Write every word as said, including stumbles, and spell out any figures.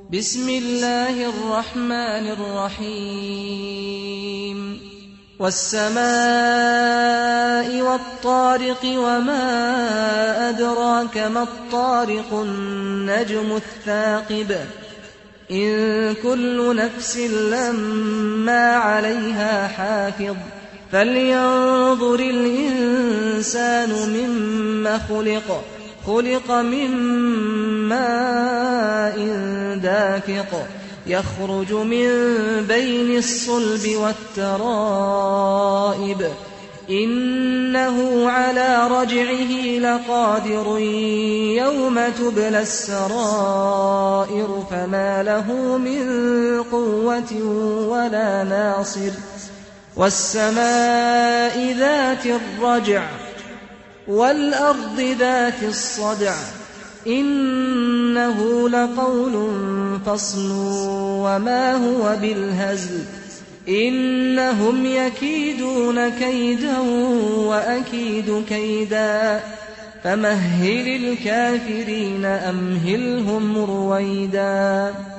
بسم الله الرحمن الرحيم والسماء والطارق وما أدراك ما الطارق النجم الثاقب إن كل نفس لما عليها حافظ فلينظر الإنسان مما خلق خلق من ماء دافق يخرج من بين الصلب والترائب إنه على رجعه لقادر يوم تبلى السرائر فما له من قوة ولا ناصر والسماء ذات الرجع والأرض ذات الصدع إنه لقول فصل وما هو بالهزل إنهم يكيدون كيدا وأكيد كيدا فمهل الكافرين أمهلهم رويدا